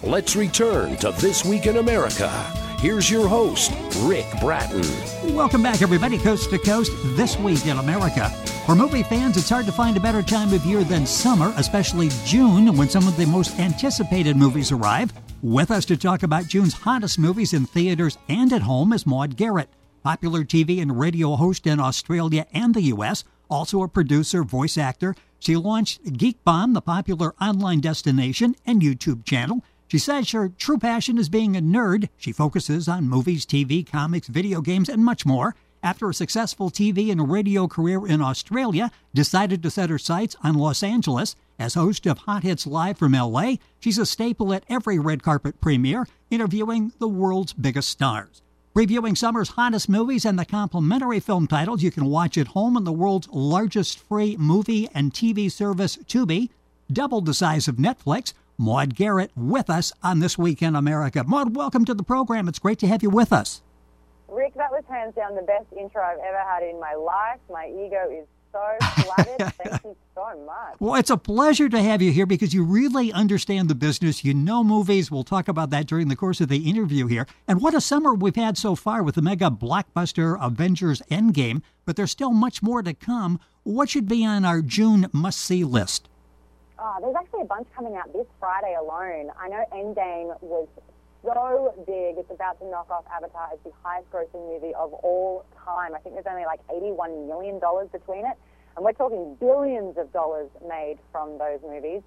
Let's return to This Week in America. Here's your host, Rick Bratton. Welcome back, everybody, coast to coast, This Week in America. For movie fans, it's hard to find a better time of year than summer, especially June, when some of the most anticipated movies arrive. With us to talk about June's hottest movies in theaters and at home is Maude Garrett, popular TV and radio host in Australia and the U.S., also a producer, voice actor. She launched Geek Bomb, the popular online destination and YouTube channel. She says her true passion is being a nerd. She focuses on movies, TV, comics, video games, and much more. After a successful TV and radio career in Australia, decided to set her sights on Los Angeles. As host of Hot Hits Live from L.A., she's a staple at every red carpet premiere, interviewing the world's biggest stars. Previewing summer's hottest movies and the complimentary film titles you can watch at home on the world's largest free movie and TV service, Tubi, double the size of Netflix. Maude Garrett with us on This Week in America. Maude, welcome to the program. It's great to have you with us. Rick, that was hands down the best intro I've ever had in my life. My ego is so flattered. Thank you so much. Well, it's a pleasure to have you here because you really understand the business. You know movies. We'll talk about that during the course of the interview here. And what a summer we've had so far with the mega blockbuster Avengers Endgame, but there's still much more to come. What should be on our June must-see list? There's actually a bunch coming out this Friday alone. I know Endgame was so big. It's about to knock off Avatar as the highest grossing movie of all time. I think there's only like $81 million between it. And we're talking billions of dollars made from those movies.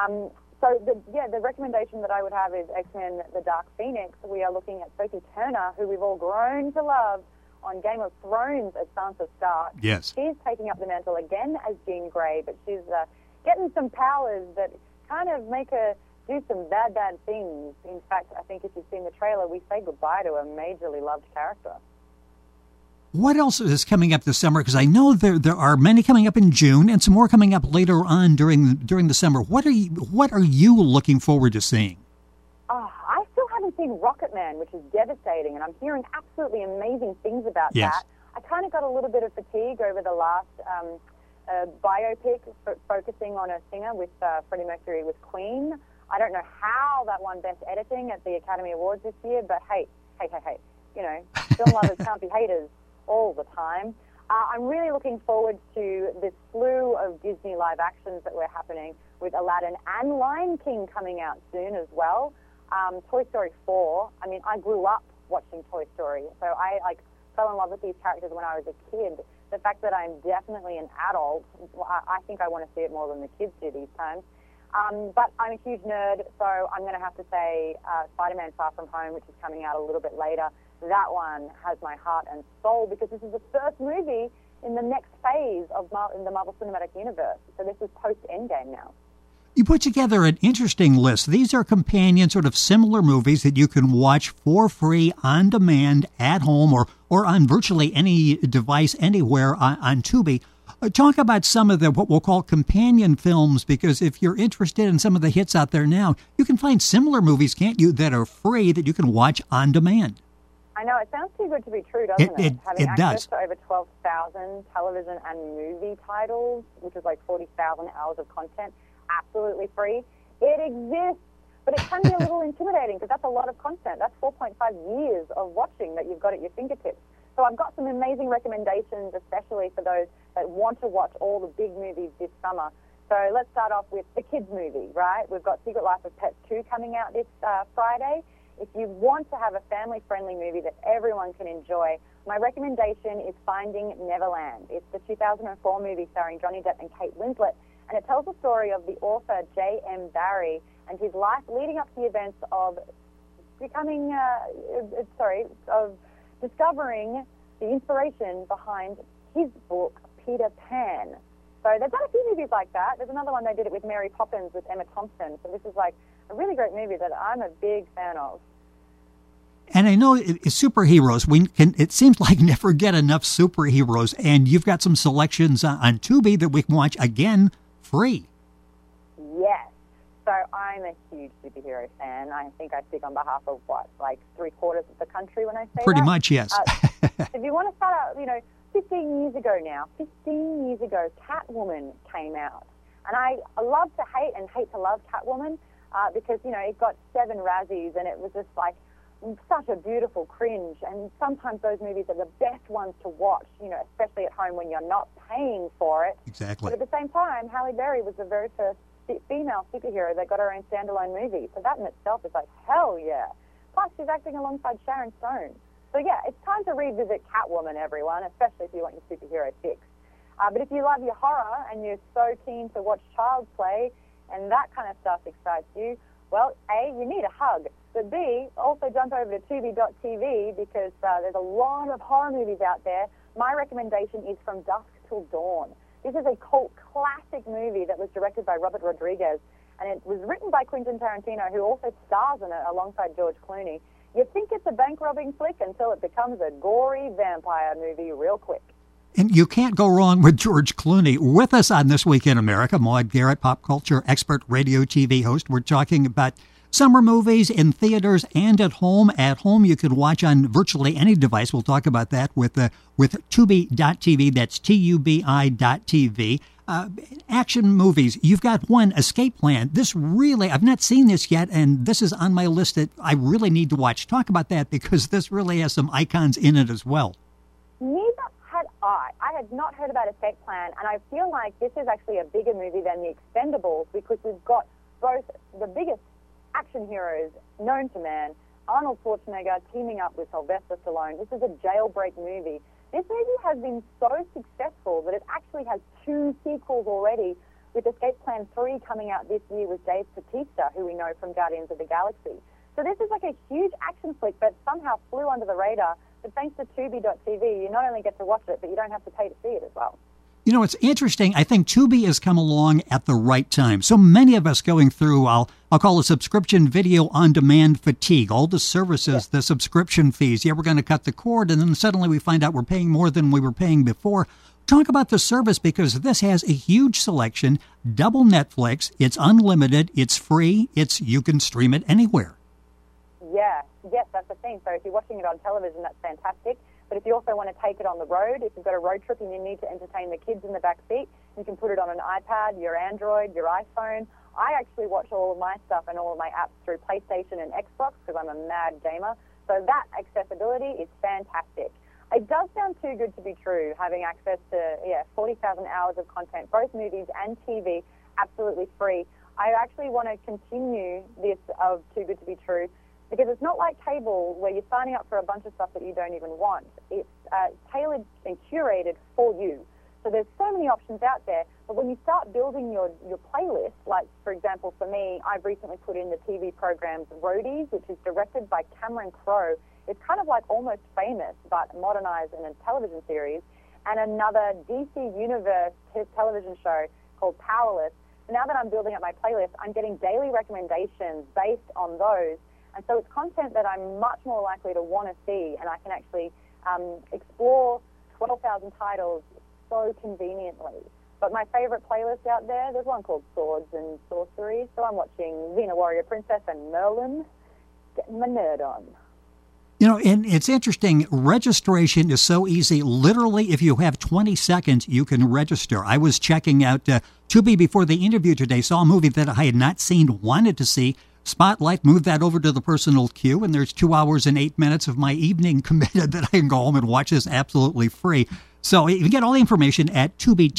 The recommendation that I would have is X-Men The Dark Phoenix. We are looking at Sophie Turner, who we've all grown to love on Game of Thrones as Sansa Stark. Yes. She's taking up the mantle again as Jean Grey, but she's getting some powers that kind of make her do some bad things. In fact, I think if you've seen the trailer, we say goodbye to a majorly loved character. What else is coming up this summer? Because I know there are many coming up in June and some more coming up later on during the summer. What are you looking forward to seeing? I still haven't seen Rocketman, which is devastating, and I'm hearing absolutely amazing things about that. I kind of got a little bit of fatigue over the last biopic focusing on a singer with Freddie Mercury with Queen. I don't know how that won Best Editing at the Academy Awards this year, but hey, you know, film lovers can't be haters all the time. I'm really looking forward to this slew of Disney live actions that were happening with Aladdin and Lion King coming out soon as well. Toy Story 4, I mean, I grew up watching Toy Story, so I fell in love with these characters when I was a kid. The fact that I'm definitely an adult, I think I want to see it more than the kids do these times. But I'm a huge nerd, so I'm going to have to say Spider-Man Far From Home, which is coming out a little bit later. That one has my heart and soul because this is the first movie in the next phase of in the Marvel Cinematic Universe. So this is post-Endgame now. You put together an interesting list. These are companion, sort of similar movies that you can watch for free on demand at home or on virtually any device anywhere on Tubi. Talk about some of the what we'll call companion films, because if you're interested in some of the hits out there now, you can find similar movies, can't you, that are free that you can watch on demand. I know, it sounds too good to be true, doesn't it? Having does. access to over 12,000 television and movie titles, which is like 40,000 hours of content, absolutely free. It exists, but it can be a little intimidating because that's a lot of content. That's 4.5 years of watching that you've got at your fingertips. So I've got some amazing recommendations, especially for those that want to watch all the big movies this summer. So let's start off with the kids' movie, right? We've got Secret Life of Pets 2 coming out this Friday. If you want to have a family-friendly movie that everyone can enjoy, my recommendation is Finding Neverland. It's the 2004 movie starring Johnny Depp and Kate Winslet, and it tells the story of the author J.M. Barrie and his life leading up to the events of discovering the inspiration behind his book, Peter Pan. So they've done a few movies like that. There's another one they did it with Mary Poppins with Emma Thompson. So this is like a really great movie that I'm a big fan of. And I know superheroes, it seems like never get enough superheroes, and you've got some selections on Tubi that we can watch, again, free. Yes. So I'm a huge superhero fan. I think I speak on behalf of, like 3/4 of the country when I say Pretty that? much, yes. If you want to start out, 15 years ago now, Catwoman came out. And I love to hate and hate to love Catwoman. because, you know, it got 7 Razzies, and it was just like such a beautiful cringe. And sometimes those movies are the best ones to watch, you know, especially at home when you're not paying for it. Exactly. But at the same time, Halle Berry was the very first female superhero that got her own standalone movie. So that in itself is like, hell yeah. Plus, she's acting alongside Sharon Stone. So yeah, it's time to revisit Catwoman, everyone, especially if you want your superhero fix. But if you love your horror and you're so keen to watch Child's Play and that kind of stuff excites you, well, A, you need a hug. But B, also jump over to Tubi.tv because there's a lot of horror movies out there. My recommendation is From Dusk Till Dawn. This is a cult classic movie that was directed by Robert Rodriguez, and it was written by Quentin Tarantino, who also stars in it alongside George Clooney. You think it's a bank-robbing flick until it becomes a gory vampire movie real quick. And you can't go wrong with George Clooney. With us on This Week in America, Maude Garrett, pop culture expert, radio, TV host. We're talking about summer movies in theaters and at home. At home, you can watch on virtually any device. We'll talk about that with Tubi.tv. That's Tubi.tv. Action movies. You've got one, Escape Plan. This really, I've not seen this yet, and this is on my list that I really need to watch. Talk about that, because this really has some icons in it as well. Neither had I. I had not heard about Escape Plan, and I feel like this is actually a bigger movie than The Expendables, because we've got both the biggest action heroes known to man, Arnold Schwarzenegger teaming up with Sylvester Stallone. This is a jailbreak movie. This movie has been so successful that it actually has 2 sequels already, with Escape Plan 3 coming out this year with Dave Bautista, who we know from Guardians of the Galaxy. So this is like a huge action flick that somehow flew under the radar, but thanks to Tubi.tv, you not only get to watch it, but you don't have to pay to see it as well. You know, it's interesting. I think Tubi has come along at the right time. So many of us going through, I'll call it subscription video on demand fatigue. All the services, the subscription fees. Yeah, we're going to cut the cord, and then suddenly we find out we're paying more than we were paying before. Talk about the service, because this has a huge selection, double Netflix. It's unlimited. It's free. You can stream it anywhere. Yes, that's the thing. So if you're watching it on television, that's fantastic. But if you also want to take it on the road, if you've got a road trip and you need to entertain the kids in the back seat, you can put it on an iPad, your Android, your iPhone. I actually watch all of my stuff and all of my apps through PlayStation and Xbox because I'm a mad gamer. So that accessibility is fantastic. It does sound too good to be true, having access to 40,000 hours of content, both movies and TV, absolutely free. I actually want to continue this of too good to be true, because it's not like cable where you're signing up for a bunch of stuff that you don't even want. It's tailored and curated for you. So there's so many options out there. But when you start building your playlist, like, for example, for me, I've recently put in the TV programs Roadies, which is directed by Cameron Crowe. It's kind of like Almost Famous, but modernized in a television series. And another DC Universe television show called Powerless. Now that I'm building up my playlist, I'm getting daily recommendations based on those. And so it's content that I'm much more likely to want to see, and I can actually explore 12,000 titles so conveniently. But my favorite playlist out there's one called Swords and Sorcery. So I'm watching Xena Warrior Princess and Merlin, getting my nerd on. You know, and it's interesting, registration is so easy. Literally, if you have 20 seconds, you can register. I was checking out Tubi before the interview today, saw a movie that I had not seen, wanted to see. Spotlight, moved that over to the personal queue, and there's 2 hours and 8 minutes of my evening committed that I can go home and watch this absolutely free. So you can get all the information at Tubi,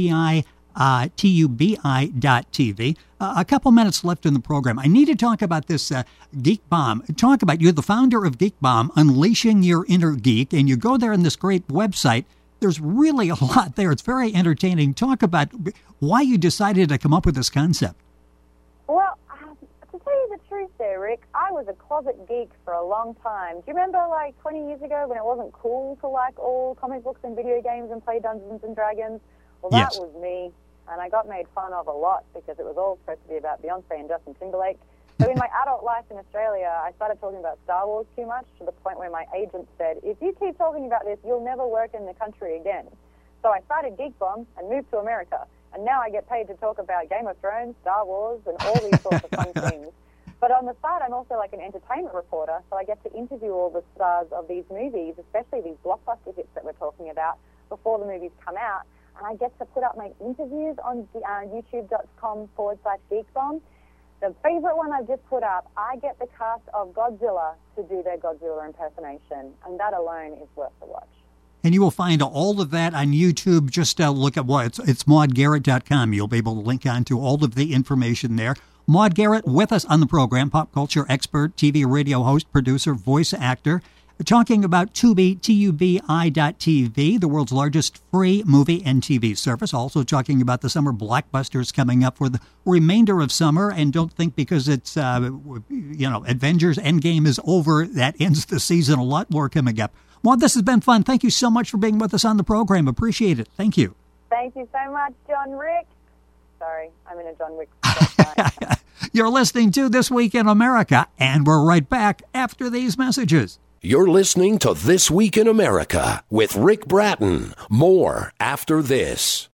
Tubi.tv. A couple minutes left in the program. I need to talk about this Geek Bomb. Talk about, you're the founder of Geek Bomb, Unleashing Your Inner Geek, and you go there on this great website. There's really a lot there. It's very entertaining. Talk about why you decided to come up with this concept. Well, to tell you the truth there, Rick, I was a closet geek for a long time. Do you remember, like, 20 years ago when it wasn't cool to like all comic books and video games and play Dungeons and Dragons? Well, that was me, and I got made fun of a lot because it was all supposed to be about Beyonce and Justin Timberlake. So in my adult life in Australia, I started talking about Star Wars too much, to the point where my agent said, if you keep talking about this, you'll never work in the country again. So I started Geek Bomb and moved to America. And now I get paid to talk about Game of Thrones, Star Wars, and all these sorts of fun things. But on the side, I'm also like an entertainment reporter, so I get to interview all the stars of these movies, especially these blockbuster hits that we're talking about, before the movies come out. And I get to put up my interviews on youtube.com/geekbomb. The favorite one I've just put up, I get the cast of Godzilla to do their Godzilla impersonation, and that alone is worth the watch. And you will find all of that on YouTube. Just look at it's MaudeGarrett.com. You'll be able to link on to all of the information there. Maude Garrett with us on the program, pop culture expert, TV radio host, producer, voice actor. We're talking about Tubi, TUBI.TV, the world's largest free movie and TV service. Also talking about the summer blockbusters coming up for the remainder of summer. And don't think because it's, Avengers Endgame is over, that ends the season. A lot more coming up. Maude, this has been fun. Thank you so much for being with us on the program. Appreciate it. Thank you. Thank you so much, John Wick. Sorry, I'm in a John Wick. You're listening to This Week in America, and we're right back after these messages. You're listening to This Week in America with Rick Bratton. More after this.